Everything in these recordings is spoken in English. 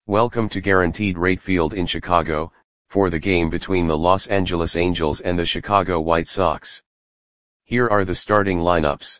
Welcome to Guaranteed Rate Field in Chicago, for the game between the Los Angeles Angels and the Chicago White Sox. Here are the starting lineups.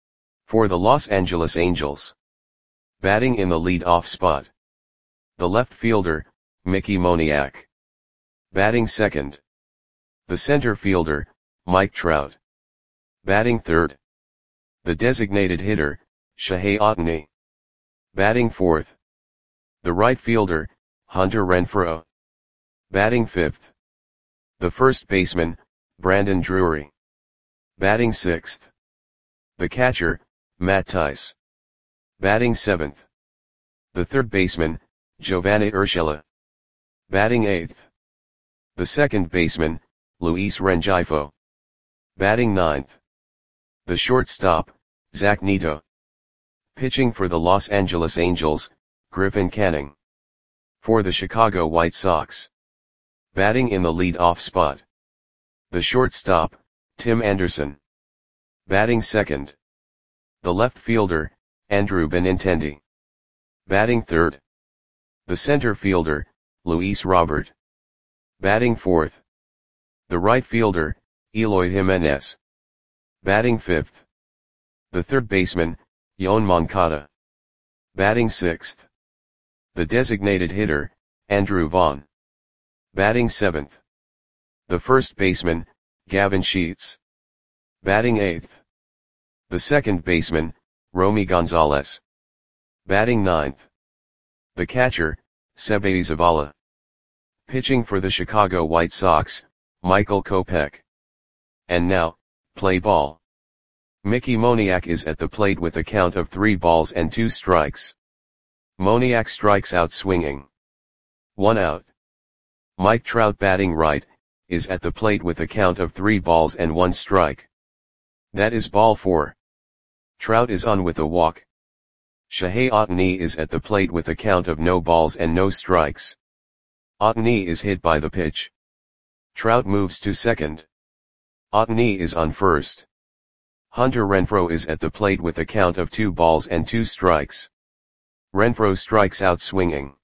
For the Los Angeles Angels. Batting in the lead-off spot. The left fielder, Mickey Moniak. Batting second. The center fielder, Mike Trout. Batting third. The designated hitter, Shohei Ohtani. Batting fourth. The right fielder, Hunter Renfroe. Batting fifth. The first baseman, Brandon Drury. Batting sixth. The catcher, Matt Thaiss. Batting seventh. The third baseman, Giovanny Urshela. Batting eighth. The second baseman, Luis Rengifo. Batting ninth. The shortstop, Zach Neto. Pitching for the Los Angeles Angels, Griffin Canning. For the Chicago White Sox. Batting in the lead-off spot. The shortstop, Tim Anderson. Batting second. The left fielder, Andrew Benintendi. Batting third. The center fielder, Luis Robert. Batting fourth. The right fielder, Eloy Jimenez. Batting fifth. The third baseman, Yoan Moncada. Batting sixth. The designated hitter, Andrew Vaughn. Batting seventh. The first baseman, Gavin Sheets. Batting eighth. The second baseman, Romy Gonzalez. Batting ninth. The catcher, Sebe Zavala. Pitching for the Chicago White Sox, Michael Kopech. And now, play ball. Mickey Moniak is at the plate with a count of 3 balls and 2 strikes. Moniak strikes out swinging. 1 out. Mike Trout batting right, is at the plate with a count of 3 balls and 1 strike. That is ball 4. Trout is on with a walk. Shohei Ohtani is at the plate with a count of no balls and no strikes. Ohtani is hit by the pitch. Trout moves to second. Ohtani is on first. Hunter Renfroe is at the plate with a count of 2 balls and 2 strikes. Renfroe strikes out swinging.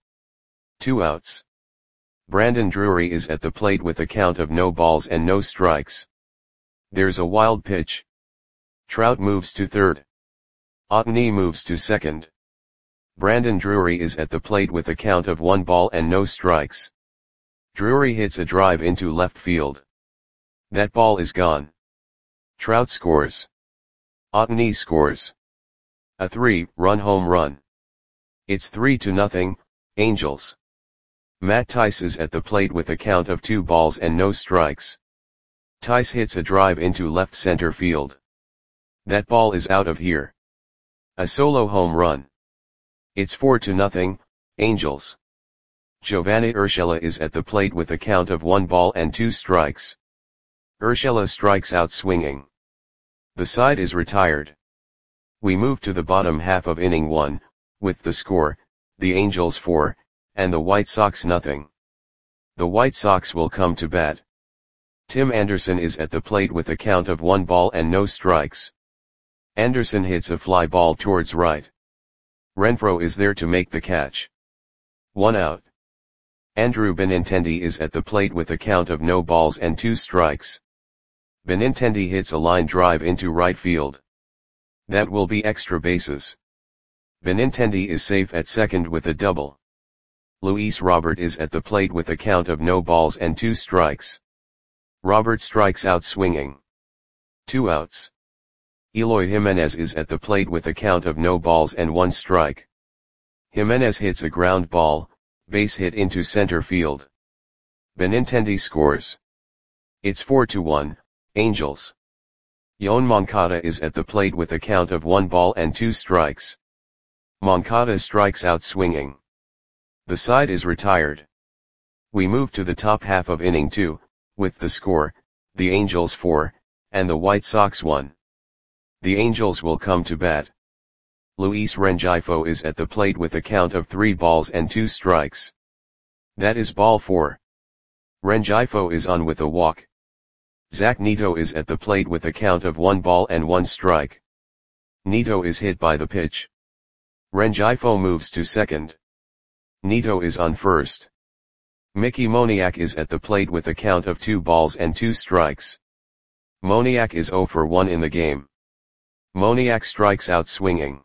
2 outs. Brandon Drury is at the plate with a count of no balls and no strikes. There's a wild pitch. Trout moves to third. Ohtani moves to second. Brandon Drury is at the plate with a count of 1 ball and no strikes. Drury hits a drive into left field. That ball is gone. Trout scores. Ohtani scores. A 3-run home run. It's 3-0, Angels. Matt Thaiss is at the plate with a count of 2 balls and no strikes. Thaiss hits a drive into left center field. That ball is out of here. A solo home run. It's 4-0, Angels. Giovanny Urshela is at the plate with a count of 1 ball and 2 strikes. Urshela strikes out swinging. The side is retired. We move to the bottom half of inning 1, with the score, the Angels 4, and the White Sox nothing. The White Sox will come to bat. Tim Anderson is at the plate with a count of 1 ball and no strikes. Anderson hits a fly ball towards right. Renfroe is there to make the catch. 1 out. Andrew Benintendi is at the plate with a count of no balls and 2 strikes. Benintendi hits a line drive into right field. That will be extra bases. Benintendi is safe at second with a double. Luis Robert is at the plate with a count of no balls and 2 strikes. Robert strikes out swinging. 2 outs. Eloy Jimenez is at the plate with a count of no balls and 1 strike. Jimenez hits a ground ball, base hit into center field. Benintendi scores. It's 4-1, Angels. Yoan Moncada is at the plate with a count of 1 ball and 2 strikes. Moncada strikes out swinging. The side is retired. We move to the top half of inning 2, with the score, the Angels 4, and the White Sox 1. The Angels will come to bat. Luis Rengifo is at the plate with a count of 3 balls and 2 strikes. That is ball 4. Rengifo is on with a walk. Zach Neto is at the plate with a count of 1 ball and 1 strike. Neto is hit by the pitch. Rengifo moves to second. Nito is on first. Mickey Moniak is at the plate with a count of 2 balls and 2 strikes. Moniak is 0 for 1 in the game. Moniak strikes out swinging.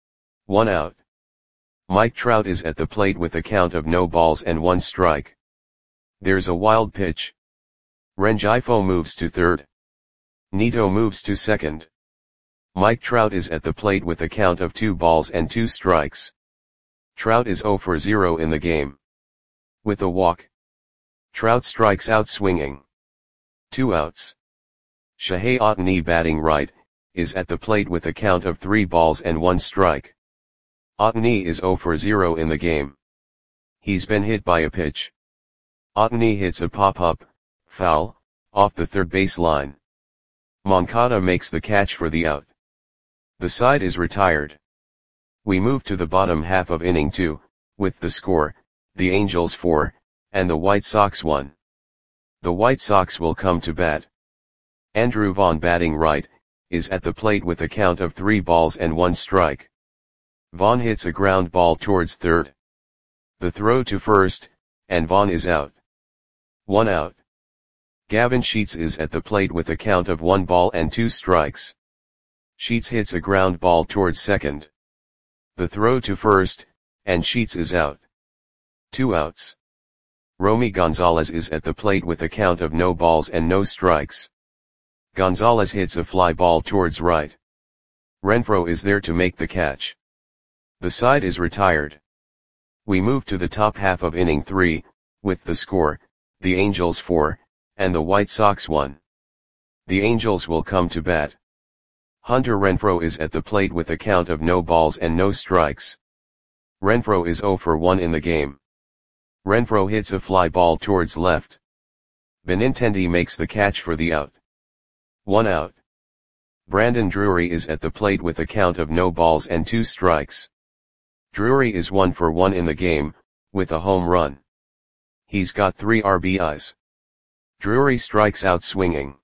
1 out. Mike Trout is at the plate with a count of no balls and 1 strike. There's a wild pitch. Rengifo moves to third. Nito moves to second. Mike Trout is at the plate with a count of 2 balls and 2 strikes. Trout is 0 for 0 in the game. With a walk. Trout strikes out swinging. 2 outs. Shohei Ohtani, batting right, is at the plate with a count of 3 balls and 1 strike. Ohtani is 0 for 0 in the game. He's been hit by a pitch. Ohtani hits a pop-up, foul, off the third base line. Moncada makes the catch for the out. The side is retired. We move to the bottom half of inning 2, with the score, the Angels 4, and the White Sox 1. The White Sox will come to bat. Andrew Vaughn, batting right, is at the plate with a count of 3 balls and 1 strike. Vaughn hits a ground ball towards third. The throw to first, and Vaughn is out. 1 out. Gavin Sheets is at the plate with a count of 1 ball and 2 strikes. Sheets hits a ground ball towards second. The throw to first, and Sheets is out. 2 outs. Romy Gonzalez is at the plate with a count of no balls and no strikes. Gonzalez hits a fly ball towards right. Renfroe is there to make the catch. The side is retired. We move to the top half of inning 3, with the score, the Angels 4, and the White Sox 1. The Angels will come to bat. Hunter Renfroe is at the plate with a count of no balls and no strikes. Renfroe is 0 for 1 in the game. Renfroe hits a fly ball towards left. Benintendi makes the catch for the out. 1 out. Brandon Drury is at the plate with a count of no balls and 2 strikes. Drury is 1 for 1 in the game, with a home run. He's got 3 RBIs. Drury strikes out swinging.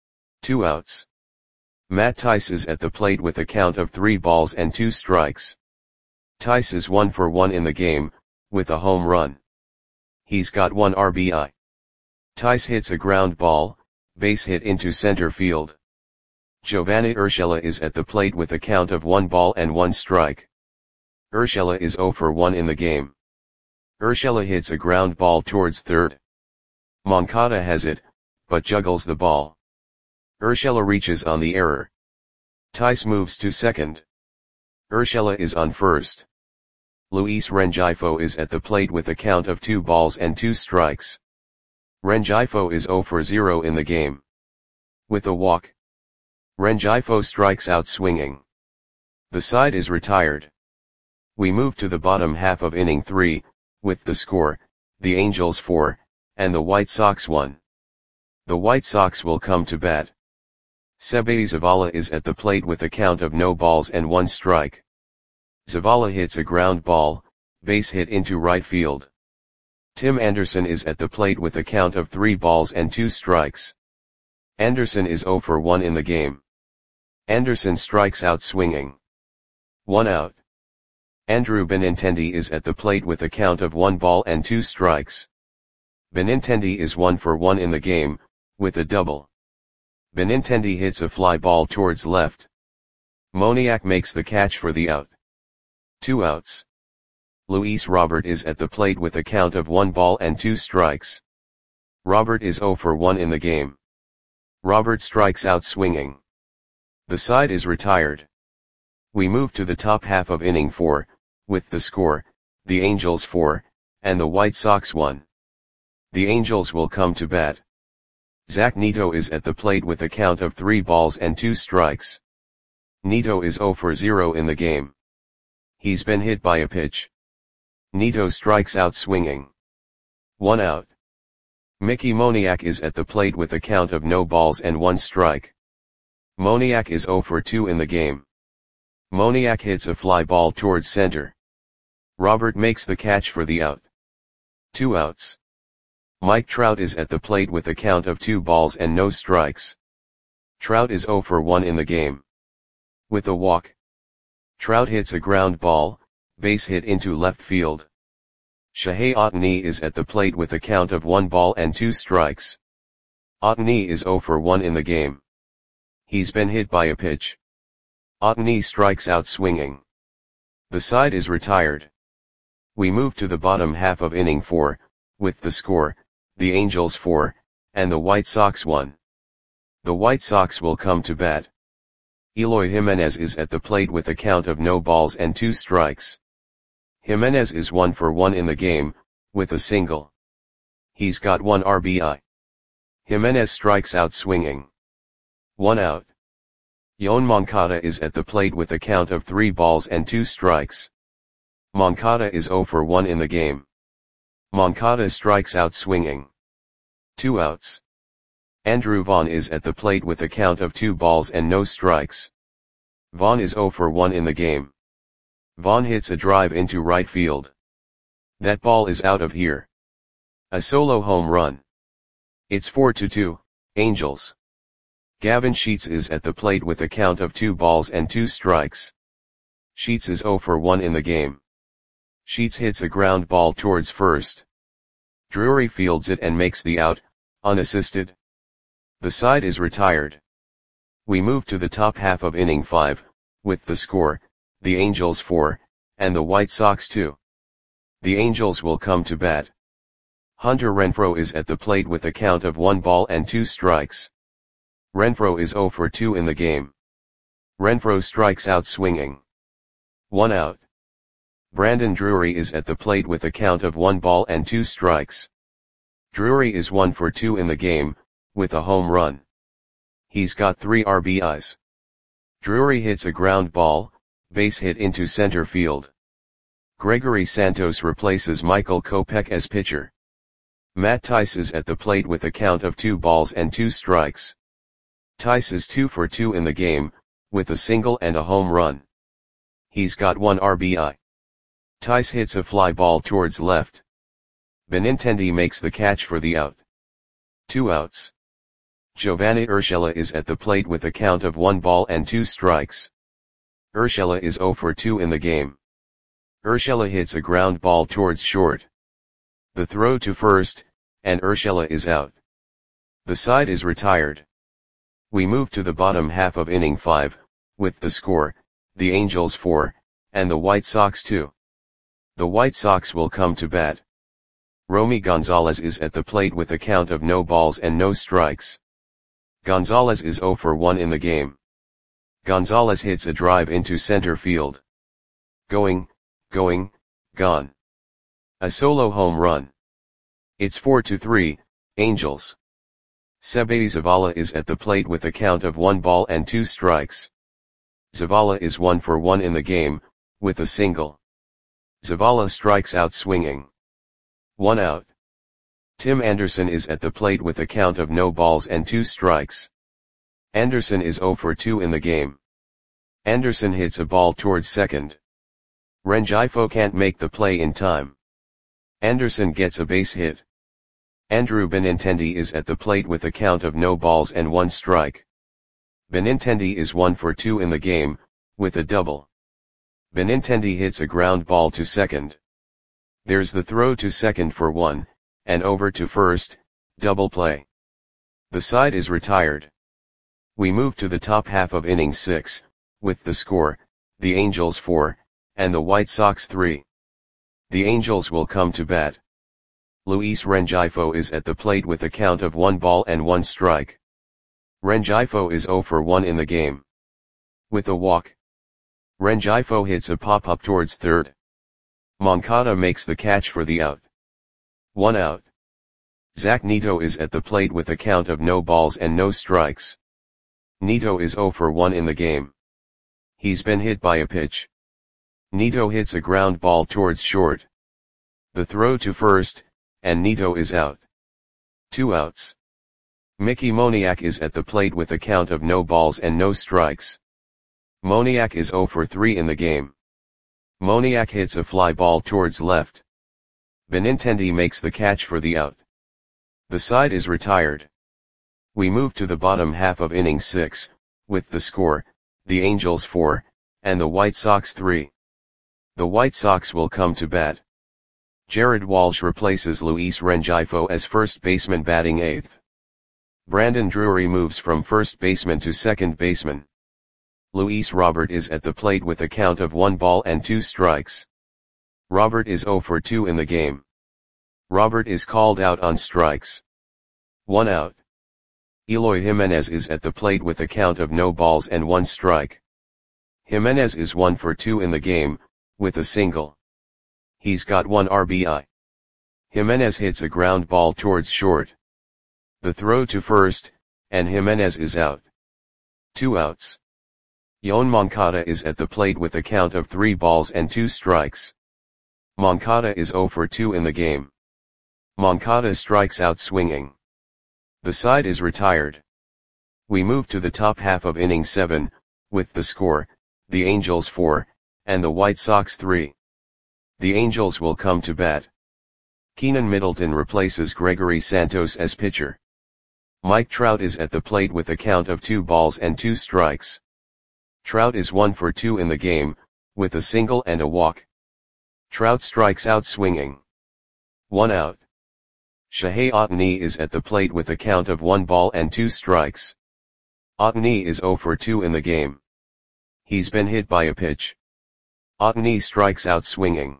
2 outs. Matt Tice is at the plate with a count of 3 balls and 2 strikes. Tice is 1 for 1 in the game, with a home run. He's got 1 RBI. Tice hits a ground ball, base hit into center field. Giovanni Urshela is at the plate with a count of 1 ball and 1 strike. Urshela is 0 for 1 in the game. Urshela hits a ground ball towards third. Moncada has it, but juggles the ball. Urshela reaches on the error. Tice moves to second. Urshela is on first. Luis Rengifo is at the plate with a count of 2 balls and 2 strikes. Rengifo is 0 for 0 in the game. With a walk. Rengifo strikes out swinging. The side is retired. We move to the bottom half of inning 3, with the score, the Angels 4, and the White Sox 1. The White Sox will come to bat. Seby Zavala is at the plate with a count of no balls and 1 strike. Zavala hits a ground ball, base hit into right field. Tim Anderson is at the plate with a count of 3 balls and 2 strikes. Anderson is 0 for 1 in the game. Anderson strikes out swinging. 1 out. Andrew Benintendi is at the plate with a count of 1 ball and 2 strikes. Benintendi is 1 for 1 in the game, with a double. Benintendi hits a fly ball towards left. Moniak makes the catch for the out. 2 outs. Luis Robert is at the plate with a count of 1 ball and 2 strikes. Robert is 0 for 1 in the game. Robert strikes out swinging. The side is retired. We move to the top half of inning 4, with the score, the Angels 4, and the White Sox 1. The Angels will come to bat. Zach Neto is at the plate with a count of 3 balls and 2 strikes. Neto is 0 for 0 in the game. He's been hit by a pitch. Neto strikes out swinging. 1 out. Mickey Moniak is at the plate with a count of no balls and 1 strike. Moniak is 0 for 2 in the game. Moniak hits a fly ball towards center. Robert makes the catch for the out. 2 outs. Mike Trout is at the plate with a count of 2 balls and no strikes. Trout is 0 for 1 in the game. With a walk. Trout hits a ground ball, base hit into left field. Shohei Ohtani is at the plate with a count of 1 ball and 2 strikes. Ohtani is 0 for 1 in the game. He's been hit by a pitch. Ohtani strikes out swinging. The side is retired. We move to the bottom half of inning 4, with the score, the Angels 4, and the White Sox 1. The White Sox will come to bat. Eloy Jimenez is at the plate with a count of no balls and 2 strikes. Jimenez is 1 for 1 in the game, with a single. He's got 1 RBI. Jimenez strikes out swinging. 1 out. Yoan Moncada is at the plate with a count of 3 balls and 2 strikes. Moncada is 0 for 1 in the game. Moncada strikes out swinging. 2 outs. Andrew Vaughn is at the plate with a count of 2 balls and no strikes. Vaughn is 0 for 1 in the game. Vaughn hits a drive into right field. That ball is out of here. A solo home run. It's 4-2, Angels. Gavin Sheets is at the plate with a count of 2 balls and 2 strikes. Sheets is 0 for 1 in the game. Sheets hits a ground ball towards first. Drury fields it and makes the out, unassisted. The side is retired. We move to the top half of inning 5, with the score, the Angels 4, and the White Sox 2. The Angels will come to bat. Hunter Renfroe is at the plate with a count of 1 ball and 2 strikes. Renfroe is 0 for 2 in the game. Renfroe strikes out swinging. 1 out. Brandon Drury is at the plate with a count of 1 ball and 2 strikes. Drury is 1 for 2 in the game, with a home run. He's got 3 RBIs. Drury hits a ground ball, base hit into center field. Gregory Santos replaces Michael Kopech as pitcher. Matt Tice is at the plate with a count of 2 balls and 2 strikes. Tice is 2 for 2 in the game, with a single and a home run. He's got 1 RBI. Tice hits a fly ball towards left. Benintendi makes the catch for the out. 2 outs. Giovanni Urshela is at the plate with a count of 1 ball and 2 strikes. Urshela is 0 for 2 in the game. Urshela hits a ground ball towards short. The throw to first, and Urshela is out. The side is retired. We move to the bottom half of inning 5, with the score, the Angels 4, and the White Sox 2. The White Sox will come to bat. Romy Gonzalez is at the plate with a count of no balls and no strikes. Gonzalez is 0 for 1 in the game. Gonzalez hits a drive into center field. Going, gone. A solo home run. It's 4-3, Angels. Seby Zavala is at the plate with a count of 1 ball and 2 strikes. Zavala is 1 for 1 in the game, with a single. Zavala strikes out swinging. 1 out. Tim Anderson is at the plate with a count of no balls and 2 strikes. Anderson is 0 for 2 in the game. Anderson hits a ball towards second. Rengifo can't make the play in time. Anderson gets a base hit. Andrew Benintendi is at the plate with a count of no balls and 1 strike. Benintendi is 1 for 2 in the game, with a double. Benintendi hits a ground ball to second. There's the throw to second for 1, and over to first, double play. The side is retired. We move to the top half of inning 6, with the score, the Angels 4, and the White Sox 3. The Angels will come to bat. Luis Rengifo is at the plate with a count of 1 ball and 1 strike. Rengifo is 0 for 1 in the game. With a walk. Rengifo hits a pop-up towards third. Moncada makes the catch for the out. 1 out. Zach Neto is at the plate with a count of no balls and no strikes. Neto is 0 for 1 in the game. He's been hit by a pitch. Neto hits a ground ball towards short. The throw to first, and Neto is out. 2 outs. Mickey Moniak is at the plate with a count of no balls and no strikes. Moniak is 0 for 3 in the game. Moniak hits a fly ball towards left. Benintendi makes the catch for the out. The side is retired. We move to the bottom half of inning 6, with the score, the Angels 4, and the White Sox 3. The White Sox will come to bat. Jared Walsh replaces Luis Rengifo as first baseman batting 8th. Brandon Drury moves from first baseman to second baseman. Luis Robert is at the plate with a count of 1 ball and 2 strikes. Robert is 0 for 2 in the game. Robert is called out on strikes. 1 out. Eloy Jimenez is at the plate with a count of no balls and 1 strike. Jimenez is 1 for 2 in the game, with a single. He's got 1 RBI. Jimenez hits a ground ball towards short. The throw to first, and Jimenez is out. 2 outs. Yoan Moncada is at the plate with a count of 3 balls and 2 strikes. Moncada is 0 for 2 in the game. Moncada strikes out swinging. The side is retired. We move to the top half of inning 7, with the score, the Angels 4, and the White Sox 3. The Angels will come to bat. Keenan Middleton replaces Gregory Santos as pitcher. Mike Trout is at the plate with a count of 2 balls and 2 strikes. Trout is 1 for 2 in the game, with a single and a walk. Trout strikes out swinging. 1 out. Shohei Ohtani is at the plate with a count of 1 ball and 2 strikes. Ohtani is 0 for 2 in the game. He's been hit by a pitch. Ohtani strikes out swinging.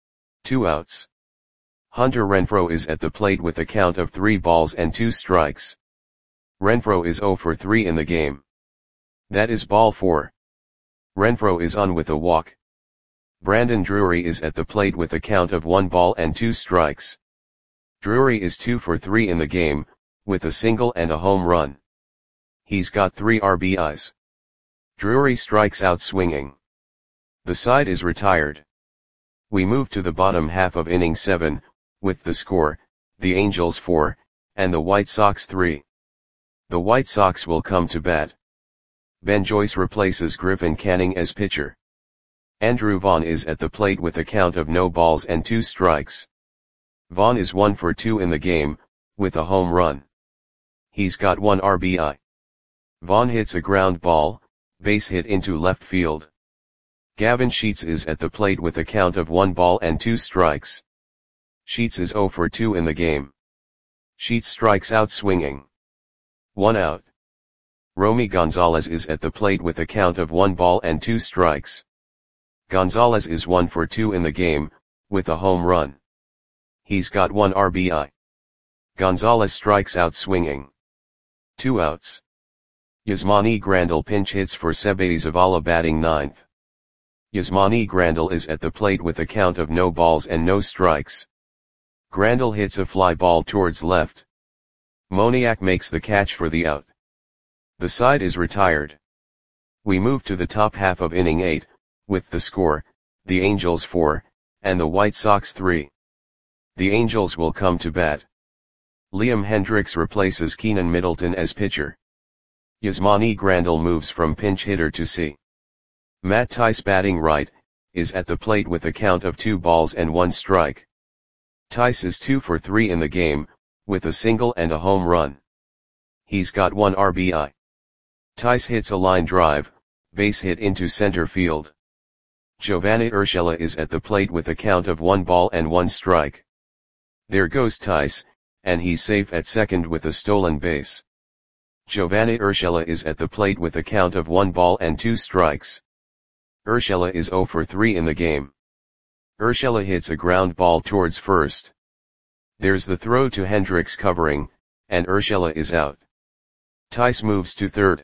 2 outs. Hunter Renfroe is at the plate with a count of 3 balls and 2 strikes. Renfroe is 0 for 3 in the game. That is ball 4. Renfroe is on with a walk. Brandon Drury is at the plate with a count of 1 ball and 2 strikes. Drury is 2 for 3 in the game, with a single and a home run. He's got 3 RBIs. Drury strikes out swinging. The side is retired. We move to the bottom half of inning 7, with the score, the Angels 4, and the White Sox 3. The White Sox will come to bat. Ben Joyce replaces Griffin Canning as pitcher. Andrew Vaughn is at the plate with a count of no balls and 2 strikes. Vaughn is 1 for 2 in the game, with a home run. He's got 1 RBI. Vaughn hits a ground ball, base hit into left field. Gavin Sheets is at the plate with a count of 1 ball and 2 strikes. Sheets is 0 for 2 in the game. Sheets strikes out swinging. 1 out. Romy Gonzalez is at the plate with a count of 1 ball and 2 strikes. Gonzalez is 1 for 2 in the game, with a home run. He's got 1 RBI. Gonzalez strikes out swinging. 2 outs. Yasmani Grandal pinch hits for Seby Zavala batting 9th. Yasmani Grandal is at the plate with a count of no balls and no strikes. Grandal hits a fly ball towards left. Moniak makes the catch for the out. The side is retired. We move to the top half of inning 8, with the score, the Angels 4, and the White Sox 3. The Angels will come to bat. Liam Hendriks replaces Keenan Middleton as pitcher. Yasmani Grandal moves from pinch hitter to C. Matt Thaiss batting right, is at the plate with a count of 2 balls and 1 strike. Thaiss is 2 for 3 in the game, with a single and a home run. He's got 1 RBI. Thaiss hits a line drive, base hit into center field. Giovanni Urshela is at the plate with a count of 1 ball and 1 strike. There goes Thaiss, and he's safe at second with a stolen base. Giovanni Urshela is at the plate with a count of 1 ball and 2 strikes. Urshela is 0 for 3 in the game. Urshela hits a ground ball towards first. There's the throw to Hendriks covering, and Urshela is out. Thaiss moves to third.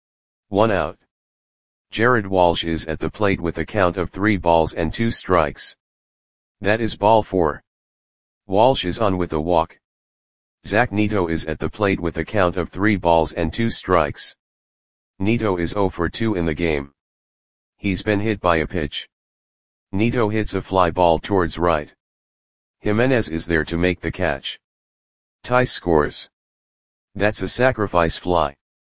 1 out. Jared Walsh is at the plate with a count of 3 balls and 2 strikes. That is ball 4. Walsh is on with a walk. Zach Neto is at the plate with a count of 3 balls and 2 strikes. Neto is 0 for 2 in the game. He's been hit by a pitch. Neto hits a fly ball towards right. Jimenez is there to make the catch. Thaiss scores. That's a sacrifice fly.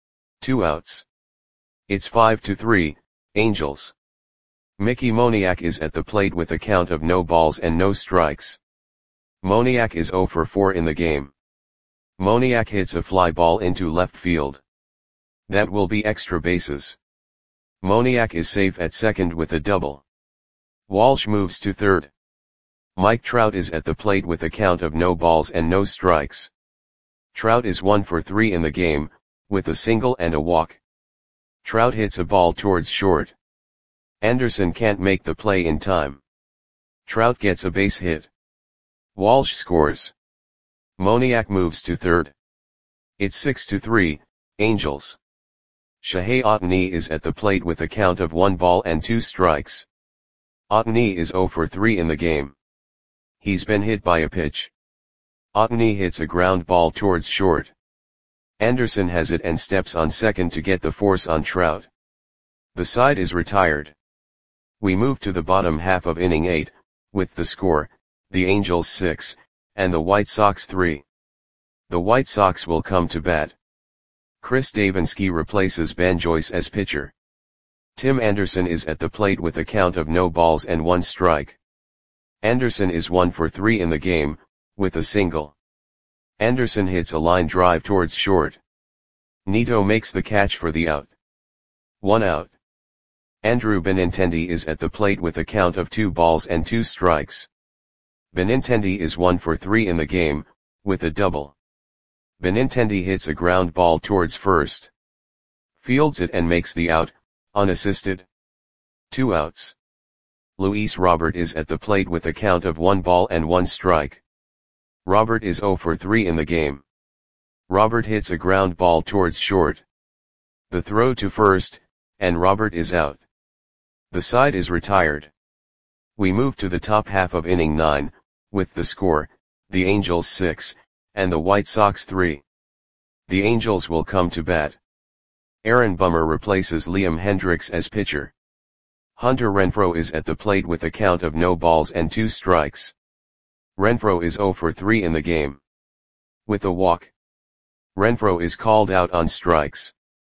2 outs. It's 5-3, Angels. Mickey Moniak is at the plate with a count of no balls and no strikes. Moniak is 0 for 4 in the game. Moniak hits a fly ball into left field. That will be extra bases. Moniak is safe at second with a double. Walsh moves to third. Mike Trout is at the plate with a count of no balls and no strikes. Trout is 1 for 3 in the game, with a single and a walk. Trout hits a ball towards short. Anderson can't make the play in time. Trout gets a base hit. Walsh scores. Moniak moves to third. It's 6-3, Angels. Shohei Ohtani is at the plate with a count of 1 ball and 2 strikes. Ohtani is 0 for 3 in the game. He's been hit by a pitch. Ohtani hits a ground ball towards short. Anderson has it and steps on second to get the force on Trout. The side is retired. We move to the bottom half of inning 8, with the score, the Angels 6, and the White Sox 3. The White Sox will come to bat. Chris Davinsky replaces Ben Joyce as pitcher. Tim Anderson is at the plate with a count of no balls and 1 strike. Anderson is 1 for 3 in the game, with a single. Anderson hits a line drive towards short. Nito makes the catch for the out. 1 out. Andrew Benintendi is at the plate with a count of 2 balls and 2 strikes. Benintendi is 1 for 3 in the game, with a double. Benintendi hits a ground ball towards first. Fields it and makes the out, unassisted. 2 outs. Luis Robert is at the plate with a count of 1 ball and 1 strike. Robert is 0 for 3 in the game. Robert hits a ground ball towards short. The throw to first, and Robert is out. The side is retired. We move to the top half of inning 9, with the score, the Angels 6, and the White Sox 3. The Angels will come to bat. Aaron Bummer replaces Liam Hendriks as pitcher. Hunter Renfroe is at the plate with a count of no balls and 2 strikes. Renfroe is 0 for 3 in the game. With a walk. Renfroe is called out on strikes.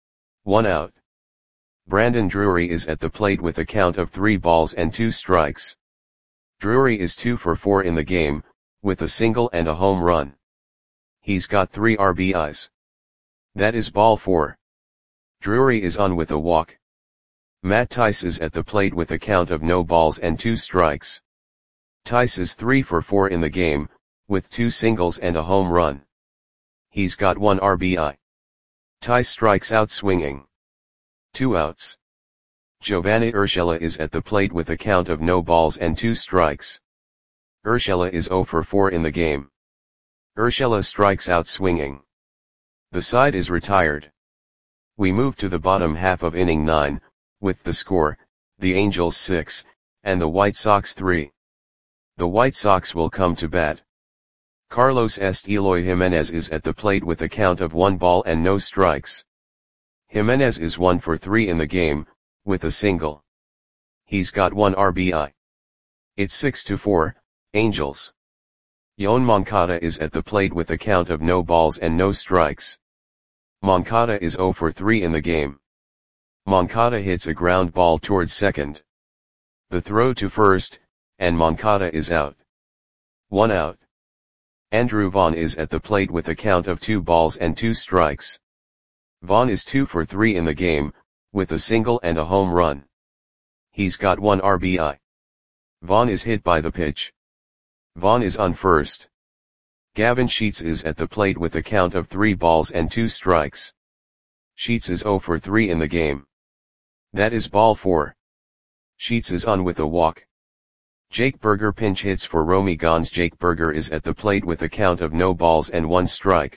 1 out. Brandon Drury is at the plate with a count of 3 balls and 2 strikes. Drury is 2 for 4 in the game, with a single and a home run. He's got 3 RBIs. That is ball 4. Drury is on with a walk. Matt Tice is at the plate with a count of no balls and 2 strikes. Tice is 3 for 4 in the game, with 2 singles and a home run. He's got 1 RBI. Tice strikes out swinging. 2 outs. Giovanni Urshela is at the plate with a count of no balls and 2 strikes. Urshela is 0 for 4 in the game. Urshela strikes out swinging. The side is retired. We move to the bottom half of inning 9, with the score, the Angels 6, and the White Sox 3. The White Sox will come to bat. Carlos Eloy Jimenez is at the plate with a count of 1 ball and no strikes. Jimenez is 1 for 3 in the game, with a single. He's got 1 RBI. It's 6-4, Angels. Yoan Moncada is at the plate with a count of no balls and no strikes. Moncada is 0 for 3 in the game. Moncada hits a ground ball towards second. The throw to first, and Moncada is out. 1 out. Andrew Vaughn is at the plate with a count of 2 balls and 2 strikes. Vaughn is 2 for 3 in the game, with a single and a home run. He's got 1 RBI. Vaughn is hit by the pitch. Vaughn is on first. Gavin Sheets is at the plate with a count of 3 balls and 2 strikes. Sheets is 0 for 3 in the game. That is ball 4. Sheets is on with a walk. Jake Burger pinch hits for Romy Gons. Jake Burger is at the plate with a count of no balls and 1 strike.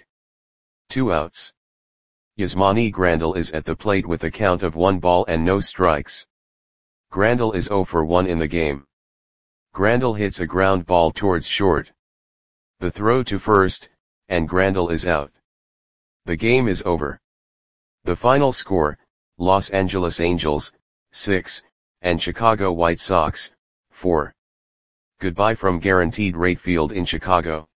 2 outs. Yasmani Grandal is at the plate with a count of 1 ball and no strikes. Grandal is 0 for 1 in the game. Grandal hits a ground ball towards short. The throw to first, and Grandal is out. The game is over. The final score, Los Angeles Angels, 6, and Chicago White Sox, 4. Goodbye from Guaranteed Rate Field in Chicago.